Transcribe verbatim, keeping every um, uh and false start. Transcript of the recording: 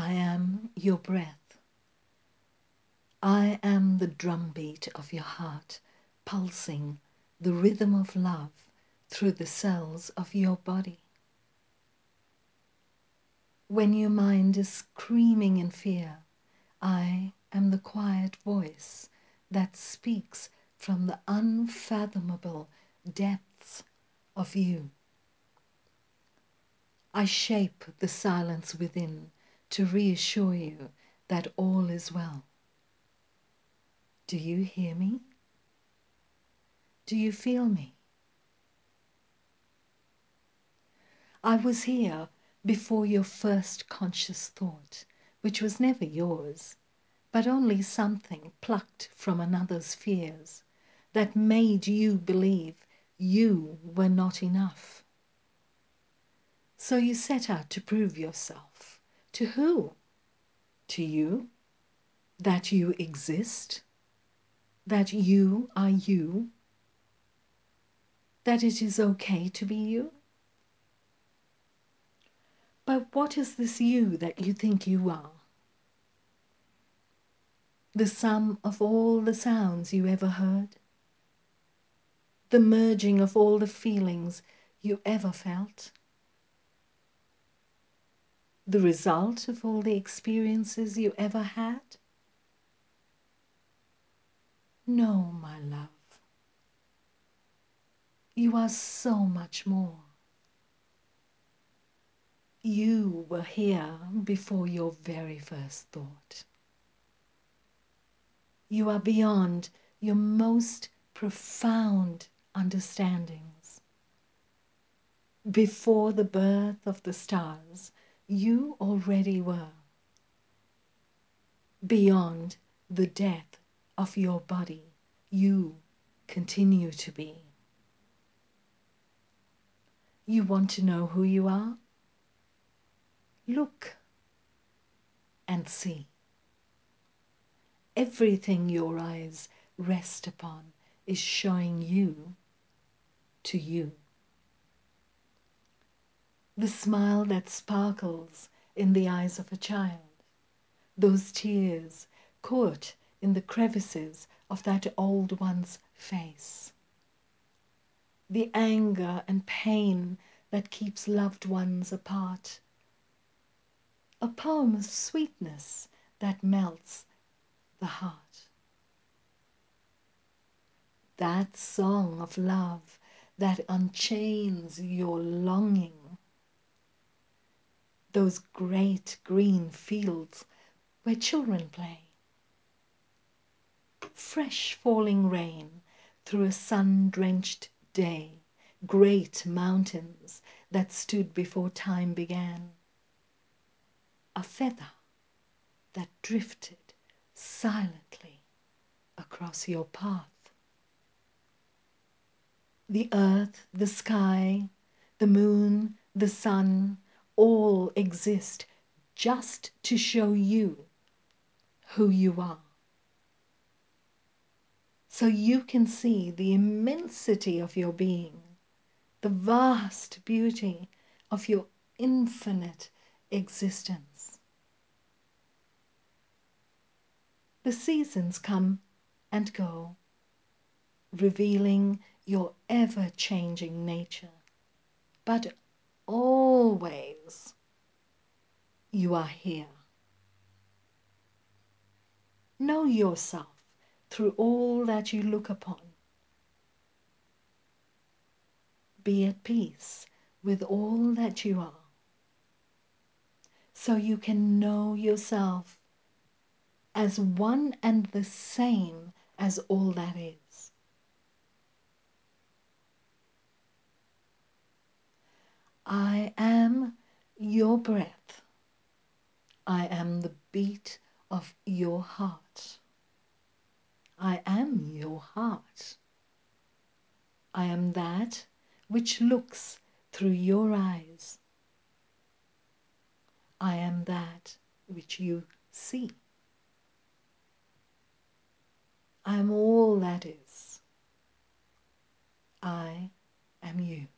I am your breath. I am the drumbeat of your heart, pulsing the rhythm of love through the cells of your body. When your mind is screaming in fear, I am the quiet voice that speaks from the unfathomable depths of you. I shape the silence within to reassure you that all is well. Do you hear me? Do you feel me? I was here before your first conscious thought, which was never yours, but only something plucked from another's fears that made you believe you were not enough. So you set out to prove yourself. To who? To you? That you exist? That you are you? That it is okay to be you? But what is this you that you think you are? The sum of all the sounds you ever heard? The merging of all the feelings you ever felt? The result of all the experiences you ever had? No, my love. You are so much more. You were here before your very first thought. You are beyond your most profound understandings. Before the birth of the stars, you already were. Beyond the death of your body, you continue to be. You want to know who you are? Look and see. Everything your eyes rest upon is showing you to you. The smile that sparkles in the eyes of a child, those tears caught in the crevices of that old one's face, the anger and pain that keeps loved ones apart, a poem of sweetness that melts the heart. That song of love that unchains your longing. Those great green fields where children play. Fresh falling rain through a sun-drenched day. Great mountains that stood before time began. A feather that drifted silently across your path. The earth, the sky, the moon, the sun, all exist just to show you who you are. So you can see the immensity of your being, the vast beauty of your infinite existence. The seasons come and go, revealing your ever-changing nature. But always you are here. Know yourself through all that you look upon. Be at peace with all that you are, so you can know yourself as one and the same as all that is. I am your breath. I am the beat of your heart. I am your heart. I am that which looks through your eyes. I am that which you see. I am all that is. I am you.